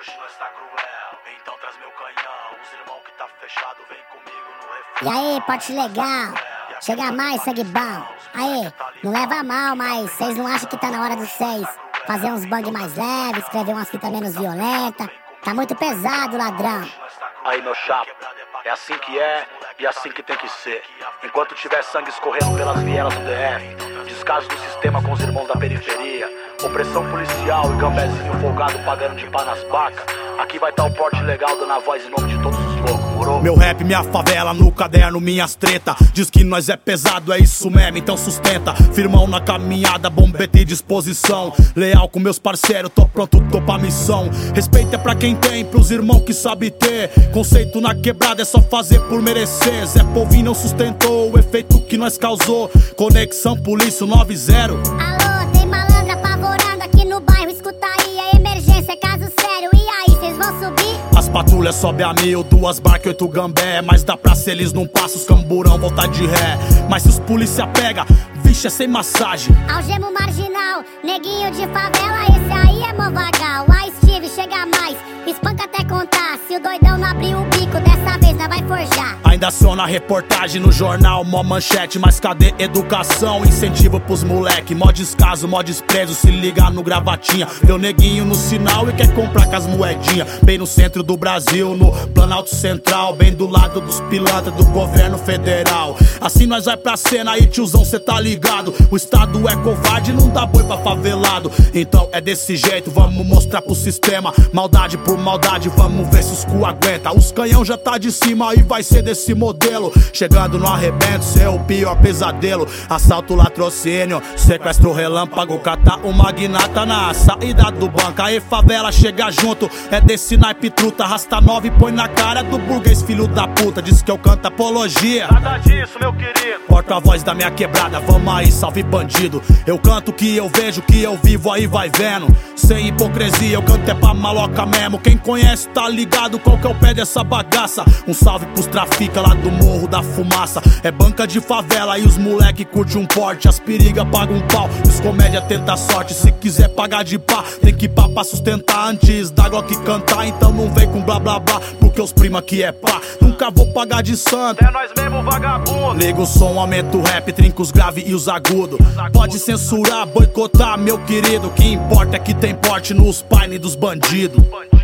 Hoje nós tá cruel, então traz meu canhão. Os irmãos que tá fechado, vem comigo no refrão. E aí, porte legal, chega mais, sangue bom. Aí, não leva a mal, mas vocês não acham que tá na hora de vocês fazer uns bang mais leves, escrever umas fitas menos violentas? Tá muito pesado, ladrão. Aí, meu chapa, é assim que é e assim que tem que ser. Enquanto tiver sangue escorrendo pelas vielas do DF, descaso do sistema com os irmãos da periferia, opressão policial e gambezinho folgado pagando de pá nas pacas, aqui vai tá o porte legal dando a voz em nome de todos os loucos, morou? Meu rap, minha favela, no caderno, minhas treta. Diz que nós é pesado, é isso mesmo, então sustenta. Firmão na caminhada, bombeta e disposição. Leal com meus parceiros, tô pronto, tô pra missão. Respeito é pra quem tem, pros irmãos que sabe ter. Conceito na quebrada é só fazer por merecer. Zé Povinho não sustentou o efeito que nós causou. Conexão Polícia 90. Alô, tem malandra apavorando aqui no bairro. Escuta aí, a emergência é caso sério. E aí, vocês vão subir? As patrulhas sobe a 1000, 2 barcas, 8 gambé. Mas da praça eles não passam, os camburão volta de ré. Mas se os polícia pega, vixe, é sem massagem. Algemo marginal, neguinho de favela, esse aí é mó vagal. A Steve chega mais, espanca até contar. Se o doidão não abrir o bico, dessa vez nós vai forjar. Ainda só na reportagem, no jornal, mó manchete. Mas cadê educação, incentivo pros moleque? Mó descaso, mó desprezo, se liga no gravatinha. Meu neguinho no sinal e quer comprar com as moedinhas. Bem no centro do Brasil, no Planalto Central, bem do lado dos pilantras do governo federal. Assim nós vai pra cena aí, tiozão, cê tá ligado. O estado é covarde, não dá boi pra favelado. Então é desse jeito, vamos mostrar pro sistema. Maldade por maldade, vamos ver se os cu aguenta. Os canhão já tá de cima e vai ser desse modelo. Chegando no arrebento, cê é o pior pesadelo. Assalto latrocínio, sequestro relâmpago. Catar o magnata na saída do banco. Aí favela chega junto, é desse naipe truta. Rasta 9 e põe na cara do burguês filho da puta. Diz que eu canto apologia, Nada disso, meu querido. porta-voz da minha quebrada, vamos aí, salve bandido. Eu canto o que eu vejo, que eu vivo, aí vai vendo. Sem hipocrisia, eu canto é pra maloca mesmo. Quem conhece tá ligado qual que é o pé dessa bagaça. Um salve pros trafica lá do Morro da Fumaça. É banca de favela e os moleque curte um porte. As periga pagam um pau, os comédia tenta sorte. Se quiser pagar de pá, tem que pá pra sustentar. Antes da Glock cantar, então não vem com blá blá blá. Porque os prima que é pá, nunca vou pagar de santo. É nós mesmo, vagabundo. Liga o som, aumenta o rap, trinca os grave e os agudos. Pode censurar, boicotar, meu querido. O que importa é que tem porte nos paine dos bandidos.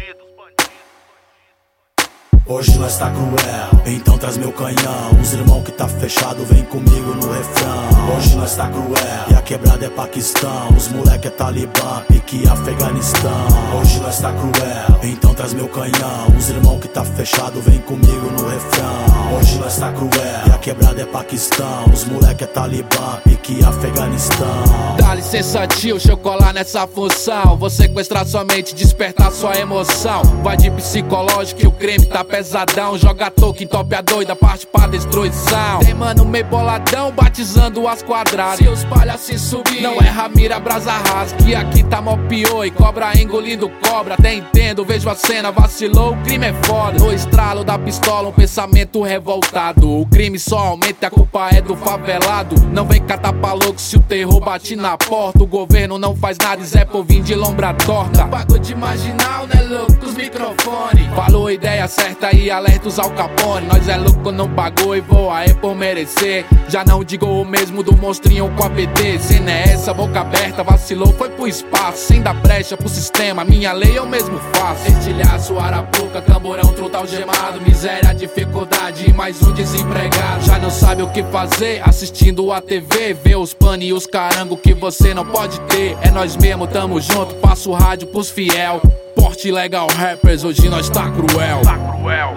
Hoje nós tá cruel, então traz meu canhão. Os irmãos que tá fechado, vem comigo no refrão. Hoje nós tá cruel, e a quebrada é Paquistão. Os moleque é Talibã, pique Afeganistão. Hoje nós tá cruel, então traz meu canhão. Os irmãos que tá fechado, vem comigo no refrão. Hoje nós tá cruel, e a quebrada é Paquistão. Os moleque é Talibã, pique Afeganistão. Dá licença tio, deixa eu colar nessa função. Vou sequestrar sua mente, despertar sua emoção. Vai de psicológico que o crime tá pesadão. Joga toque, entope a doida, parte pra destruição. Tem mano meio boladão, batizando as quadradas. Se os palhaços se subir, não é Ramira Brasa Rasa. Que aqui tá mó pior e cobra engolindo cobra. Até entendo, vejo a cena, vacilou, o crime é foda. No estralo da pistola, um pensamento revoltado. O crime só aumenta, a culpa é do favelado. Não vem catar pra louco se o terror bate na porta. O governo não faz nada e Zé Povinho de lombra torta. Bagulho de marginal, né louco, os microfones. Falou a ideia certa e alerta os Al Capone. Nós é louco no bagulho e voa é por merecer. Já não digo o mesmo do monstrinho com a PT. Cena é essa, boca aberta, vacilou, foi pro espaço. Sem dar brecha pro sistema, minha lei eu mesmo faço. Estilhaço, arapuca, camburão, truta algemado. Miséria, dificuldade e mais um desempregado. Já não sabe o que fazer, assistindo a TV. Vê os pane e os carango que você não pode ter. É nós mesmo, tamo junto, passo o rádio pros fiel. Porte legal rappers, hoje nós tá cruel. Tá cruel.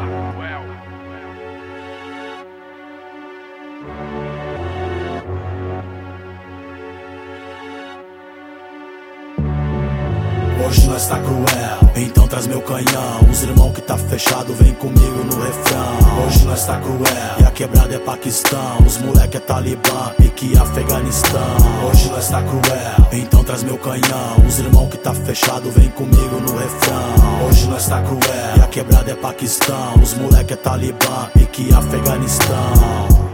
Hoje nós tá cruel, então traz meu canhão. Os irmãos que tá fechado, vem comigo no refrão. Hoje nós tá cruel, e a quebrada é Paquistão. Os moleque é Talibã, pique Afeganistão. Hoje nós tá cruel, então traz meu canhão. Os irmãos que tá fechado, vem comigo no refrão. Hoje nós tá cruel, e a quebrada é Paquistão. Os moleque é Talibã, pique Afeganistão.